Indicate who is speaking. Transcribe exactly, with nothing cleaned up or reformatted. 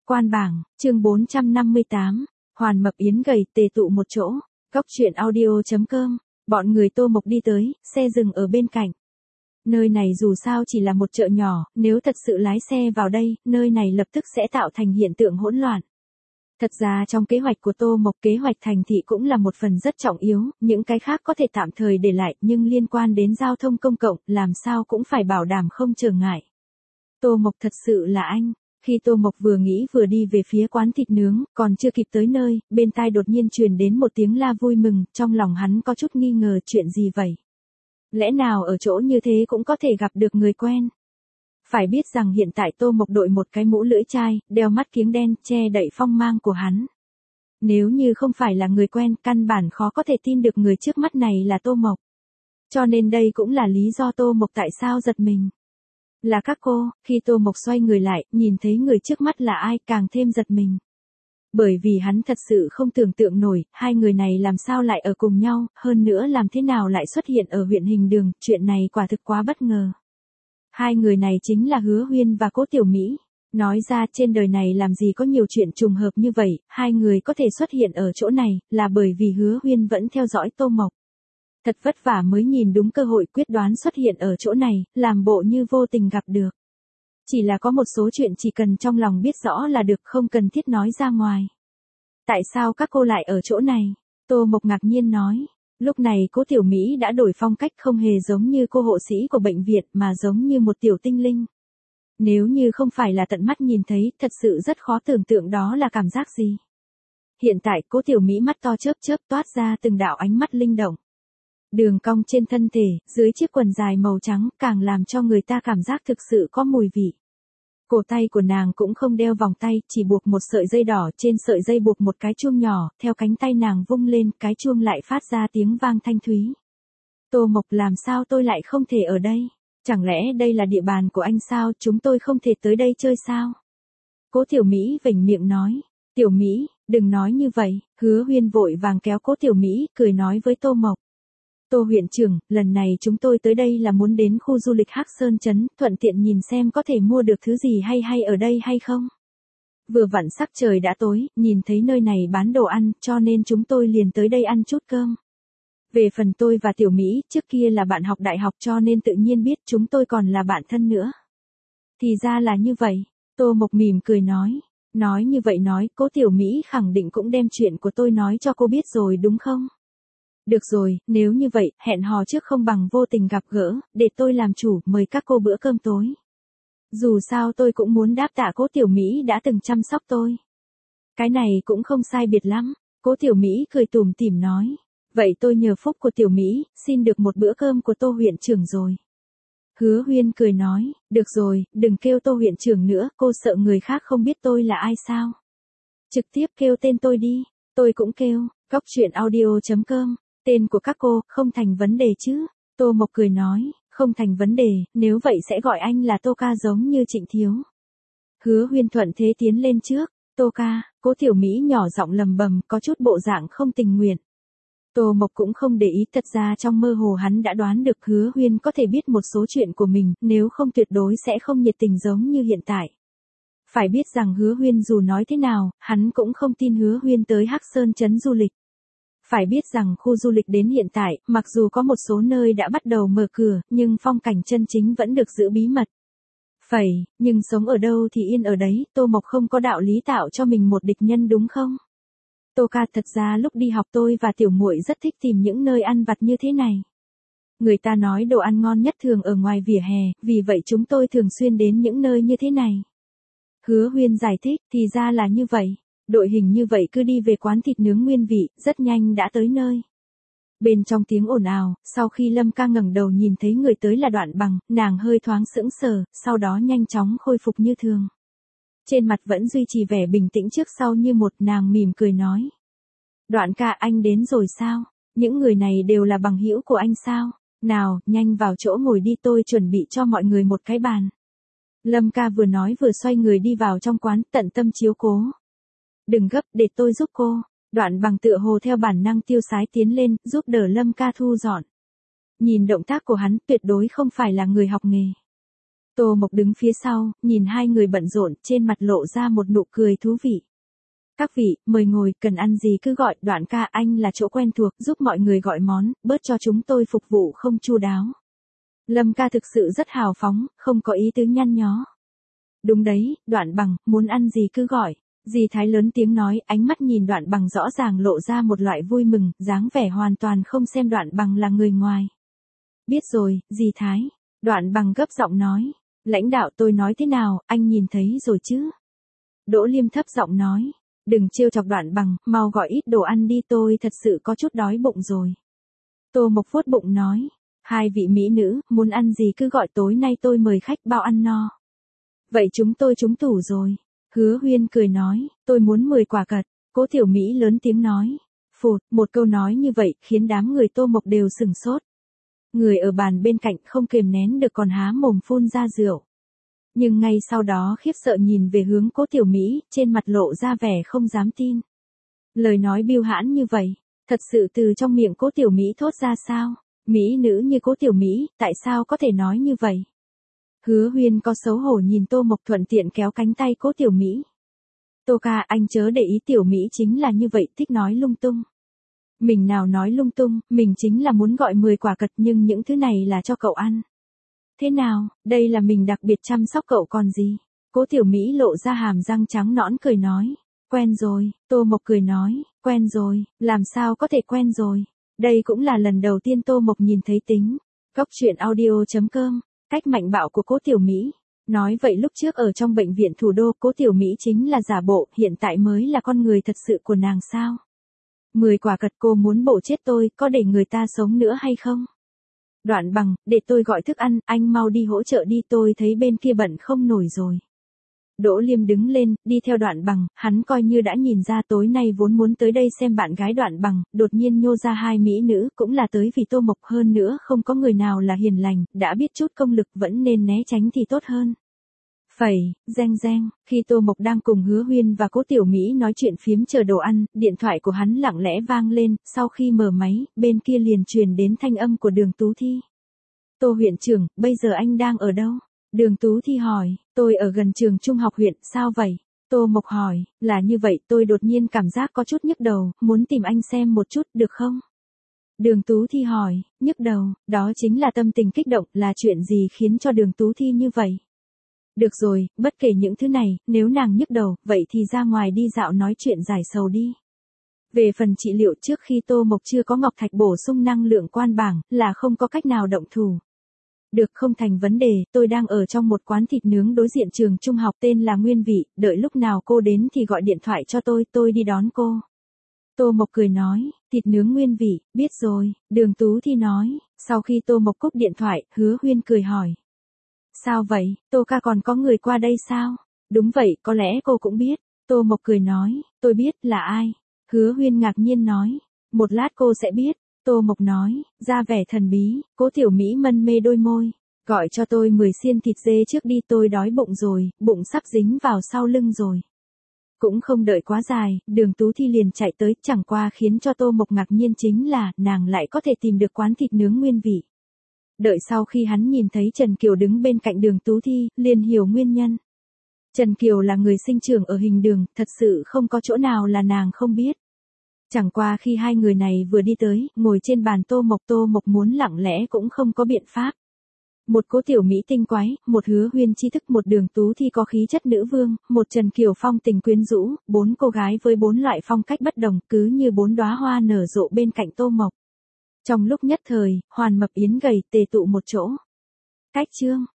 Speaker 1: Quan bảng, chương bốn trăm năm mươi tám, Hoàn Mập Yến gầy tề tụ một chỗ, góc truyện audio chấm com, bọn người Tô Mộc đi tới, xe dừng ở bên cạnh. Nơi này dù sao chỉ là một chợ nhỏ, nếu thật sự lái xe vào đây, nơi này lập tức sẽ tạo thành hiện tượng hỗn loạn. Thật ra trong kế hoạch của Tô Mộc, kế hoạch thành thị cũng là một phần rất trọng yếu, những cái khác có thể tạm thời để lại, nhưng liên quan đến giao thông công cộng, làm sao cũng phải bảo đảm không trở ngại. Tô Mộc thật sự là anh. Khi Tô Mộc vừa nghĩ vừa đi về phía quán thịt nướng, còn chưa kịp tới nơi, bên tai đột nhiên truyền đến một tiếng la vui mừng, trong lòng hắn có chút nghi ngờ chuyện gì vậy. Lẽ nào ở chỗ như thế cũng có thể gặp được người quen? Phải biết rằng hiện tại Tô Mộc đội một cái mũ lưỡi chai, đeo mắt kiếng đen, che đậy phong mang của hắn. Nếu như không phải là người quen, căn bản khó có thể tin được người trước mắt này là Tô Mộc. Cho nên đây cũng là lý do Tô Mộc tại sao giật mình. Là các cô, khi Tô Mộc xoay người lại, nhìn thấy người trước mắt là ai càng thêm giật mình. Bởi vì hắn thật sự không tưởng tượng nổi, hai người này làm sao lại ở cùng nhau, hơn nữa làm thế nào lại xuất hiện ở huyện Hình Đường, chuyện này quả thực quá bất ngờ. Hai người này chính là Hứa Huyên và Cố Tiểu Mỹ. Nói ra trên đời này làm gì có nhiều chuyện trùng hợp như vậy, hai người có thể xuất hiện ở chỗ này, là bởi vì Hứa Huyên vẫn theo dõi Tô Mộc. Thật vất vả mới nhìn đúng cơ hội quyết đoán xuất hiện ở chỗ này, làm bộ như vô tình gặp được. Chỉ là có một số chuyện chỉ cần trong lòng biết rõ là được, không cần thiết nói ra ngoài. Tại sao các cô lại ở chỗ này? Tô Mộc ngạc nhiên nói. Lúc này Cố Tiểu Mỹ đã đổi phong cách, không hề giống như cô hộ sĩ của bệnh viện mà giống như một tiểu tinh linh. Nếu như không phải là tận mắt nhìn thấy, thật sự rất khó tưởng tượng đó là cảm giác gì. Hiện tại Cố Tiểu Mỹ mắt to chớp chớp toát ra từng đạo ánh mắt linh động. Đường cong trên thân thể, dưới chiếc quần dài màu trắng, càng làm cho người ta cảm giác thực sự có mùi vị. Cổ tay của nàng cũng không đeo vòng tay, chỉ buộc một sợi dây đỏ, trên sợi dây buộc một cái chuông nhỏ, theo cánh tay nàng vung lên, cái chuông lại phát ra tiếng vang thanh thúy. Tô Mộc, làm sao tôi lại không thể ở đây? Chẳng lẽ đây là địa bàn của anh sao, chúng tôi không thể tới đây chơi sao? Cố Tiểu Mỹ vểnh miệng nói. Tiểu Mỹ, đừng nói như vậy. Hứa Huyên vội vàng kéo Cố Tiểu Mỹ, cười nói với Tô Mộc. Tô huyện trưởng, lần này chúng tôi tới đây là muốn đến khu du lịch Hắc Sơn Trấn, thuận tiện nhìn xem có thể mua được thứ gì hay hay ở đây hay không. Vừa vặn sắc trời đã tối, nhìn thấy nơi này bán đồ ăn, cho nên chúng tôi liền tới đây ăn chút cơm. Về phần tôi và Tiểu Mỹ, trước kia là bạn học đại học cho nên tự nhiên biết chúng tôi còn là bạn thân nữa. Thì ra là như vậy, Tô Mộc mỉm cười nói. Nói như vậy nói, Cố Tiểu Mỹ khẳng định cũng đem chuyện của tôi nói cho cô biết rồi đúng không? Được rồi, nếu như vậy, hẹn hò trước không bằng vô tình gặp gỡ, để tôi làm chủ, mời các cô bữa cơm tối. Dù sao tôi cũng muốn đáp tạ Cố Tiểu Mỹ đã từng chăm sóc tôi. Cái này cũng không sai biệt lắm, Cố Tiểu Mỹ cười tủm tỉm nói. Vậy tôi nhờ phúc của Tiểu Mỹ, xin được một bữa cơm của Tô huyện trưởng rồi. Hứa Huyên cười nói, được rồi, đừng kêu Tô huyện trưởng nữa, cô sợ người khác không biết tôi là ai sao. Trực tiếp kêu tên tôi đi, tôi cũng kêu, góc truyện audio chấm com. Tên của các cô, không thành vấn đề chứ? Tô Mộc cười nói, không thành vấn đề, nếu vậy sẽ gọi anh là Tô ca giống như Trịnh Thiếu. Hứa Huyên thuận thế tiến lên trước, Tô ca, Cố Tiểu Mỹ nhỏ giọng lầm bầm, có chút bộ dạng không tình nguyện. Tô Mộc cũng không để ý, thật ra trong mơ hồ hắn đã đoán được Hứa Huyên có thể biết một số chuyện của mình, nếu không tuyệt đối sẽ không nhiệt tình giống như hiện tại. Phải biết rằng Hứa Huyên dù nói thế nào, hắn cũng không tin Hứa Huyên tới Hắc Sơn Trấn du lịch. Phải biết rằng khu du lịch đến hiện tại, mặc dù có một số nơi đã bắt đầu mở cửa, nhưng phong cảnh chân chính vẫn được giữ bí mật. Phẩy, nhưng sống ở đâu thì yên ở đấy, Tô Mộc không có đạo lý tạo cho mình một địch nhân đúng không? Tô ca, thật ra lúc đi học tôi và Tiểu muội rất thích tìm những nơi ăn vặt như thế này. Người ta nói đồ ăn ngon nhất thường ở ngoài vỉa hè, vì vậy chúng tôi thường xuyên đến những nơi như thế này. Hứa Huyên giải thích, thì ra là như vậy. Đội hình như vậy cứ đi về quán thịt nướng Nguyên Vị, rất nhanh đã tới nơi. Bên trong tiếng ồn ào, sau khi Lâm ca ngẩng đầu nhìn thấy người tới là Đoạn Bằng, nàng hơi thoáng sững sờ, sau đó nhanh chóng khôi phục như thường. Trên mặt vẫn duy trì vẻ bình tĩnh trước sau như một, nàng mỉm cười nói. Đoạn ca, anh đến rồi sao? Những người này đều là bằng hữu của anh sao? Nào, nhanh vào chỗ ngồi đi, tôi chuẩn bị cho mọi người một cái bàn. Lâm ca vừa nói vừa xoay người đi vào trong quán, tận tâm chiếu cố. Đừng gấp, để tôi giúp cô. Đoạn Bằng tựa hồ theo bản năng tiêu sái tiến lên, giúp đỡ Lâm ca thu dọn. Nhìn động tác của hắn, tuyệt đối không phải là người học nghề. Tô Mộc đứng phía sau, nhìn hai người bận rộn, trên mặt lộ ra một nụ cười thú vị. Các vị, mời ngồi, cần ăn gì cứ gọi, Đoạn ca anh là chỗ quen thuộc, giúp mọi người gọi món, bớt cho chúng tôi phục vụ không chu đáo. Lâm ca thực sự rất hào phóng, không có ý tứ nhăn nhó. Đúng đấy, Đoạn Bằng, muốn ăn gì cứ gọi. Dì Thái lớn tiếng nói, ánh mắt nhìn Đoạn Bằng rõ ràng lộ ra một loại vui mừng, dáng vẻ hoàn toàn không xem Đoạn Bằng là người ngoài. Biết rồi, dì Thái. Đoạn Bằng gấp giọng nói. Lãnh đạo tôi nói thế nào, anh nhìn thấy rồi chứ? Đỗ Liêm thấp giọng nói. Đừng trêu chọc Đoạn Bằng, mau gọi ít đồ ăn đi, tôi thật sự có chút đói bụng rồi. Tô Mộc vuốt bụng nói. Hai vị mỹ nữ, muốn ăn gì cứ gọi, tối nay tôi mời khách bao ăn no. Vậy chúng tôi trúng tủ rồi. Hứa Huyên cười nói, tôi muốn mười quả cật. Cố Tiểu Mỹ lớn tiếng nói. Phụt, một câu nói như vậy khiến đám người Tô Mộc đều sửng sốt. Người ở bàn bên cạnh không kiềm nén được còn há mồm phun ra rượu. Nhưng ngay sau đó khiếp sợ nhìn về hướng Cố Tiểu Mỹ, trên mặt lộ ra vẻ không dám tin. Lời nói bưu hãn như vậy, thật sự từ trong miệng Cố Tiểu Mỹ thốt ra sao? Mỹ nữ như Cố Tiểu Mỹ, tại sao có thể nói như vậy? Hứa Huyên có xấu hổ nhìn Tô Mộc thuận tiện kéo cánh tay Cố Tiểu Mỹ. Tô ca, anh chớ để ý, Tiểu Mỹ chính là như vậy, thích nói lung tung. Mình nào nói lung tung, mình chính là muốn gọi mười quả cật, nhưng những thứ này là cho cậu ăn. Thế nào, đây là mình đặc biệt chăm sóc cậu còn gì? Cố Tiểu Mỹ lộ ra hàm răng trắng nõn cười nói. Quen rồi, Tô Mộc cười nói, quen rồi, làm sao có thể quen rồi. Đây cũng là lần đầu tiên Tô Mộc nhìn thấy tính. Góc truyện audio chấm com, cách mạnh bạo của Cố Tiểu Mỹ. Nói vậy lúc trước ở trong bệnh viện thủ đô, Cố Tiểu Mỹ chính là giả bộ, hiện tại mới là con người thật sự của nàng sao? Mười quả cật, cô muốn bổ chết tôi, có để người ta sống nữa hay không? Đoạn Bằng, để tôi gọi thức ăn, anh mau đi hỗ trợ đi, tôi thấy bên kia bận không nổi rồi. Đỗ Liêm đứng lên, đi theo Đoạn Bằng, hắn coi như đã nhìn ra tối nay vốn muốn tới đây xem bạn gái Đoạn Bằng, đột nhiên nhô ra hai mỹ nữ, cũng là tới vì Tô Mộc, hơn nữa không có người nào là hiền lành, đã biết chút công lực vẫn nên né tránh thì tốt hơn. Phẩy, reng reng, khi Tô Mộc đang cùng Hứa Huyên và Cố Tiểu Mỹ nói chuyện phiếm chờ đồ ăn, điện thoại của hắn lặng lẽ vang lên, sau khi mở máy, bên kia liền truyền đến thanh âm của Đường Tú Thi. Tô huyện trưởng, bây giờ anh đang ở đâu? Đường Tú Thi hỏi, tôi ở gần trường trung học huyện, sao vậy? Tô Mộc hỏi, là như vậy, tôi đột nhiên cảm giác có chút nhức đầu, muốn tìm anh xem một chút, được không? Đường Tú Thi hỏi, nhức đầu, đó chính là tâm tình kích động, là chuyện gì khiến cho Đường Tú Thi như vậy? Được rồi, bất kể những thứ này, nếu nàng nhức đầu, vậy thì ra ngoài đi dạo nói chuyện giải sầu đi. Về phần trị liệu, trước khi Tô Mộc chưa có ngọc thạch bổ sung năng lượng quan bảng, là không có cách nào động thủ. Được, không thành vấn đề, tôi đang ở trong một quán thịt nướng đối diện trường trung học tên là Nguyên Vị, đợi lúc nào cô đến thì gọi điện thoại cho tôi, tôi đi đón cô. Tô Mộc cười nói, thịt nướng Nguyên Vị, biết rồi, Đường Tú Thi nói, sau khi Tô Mộc cúp điện thoại, Hứa Huyên cười hỏi. Sao vậy, Tô ca còn có người qua đây sao? Đúng vậy, có lẽ cô cũng biết. Tô Mộc cười nói, tôi biết, là ai? Hứa Huyên ngạc nhiên nói, một lát cô sẽ biết. Tô Mộc nói, ra vẻ thần bí, Cố Tiểu Mỹ mân mê đôi môi. Gọi cho tôi mười xiên thịt dê trước đi, tôi đói bụng rồi, bụng sắp dính vào sau lưng rồi. Cũng không đợi quá dài, Đường Tú Thi liền chạy tới, chẳng qua khiến cho Tô Mộc ngạc nhiên chính là, nàng lại có thể tìm được quán thịt nướng Nguyên Vị. Đợi sau khi hắn nhìn thấy Trần Kiều đứng bên cạnh Đường Tú Thi, liền hiểu nguyên nhân. Trần Kiều là người sinh trưởng ở Hình Đường, thật sự không có chỗ nào là nàng không biết. Chẳng qua khi hai người này vừa đi tới, ngồi trên bàn Tô Mộc, Tô Mộc muốn lặng lẽ cũng không có biện pháp. Một Cố Tiểu Mỹ tinh quái, một Hứa Huyên tri thức, một Đường Tú Thi có khí chất nữ vương, một Trần Kiều phong tình quyến rũ, bốn cô gái với bốn loại phong cách bất đồng, cứ như bốn đóa hoa nở rộ bên cạnh Tô Mộc. Trong lúc nhất thời, Hoàn Mập Yến gầy tề tụ một chỗ. Cách chương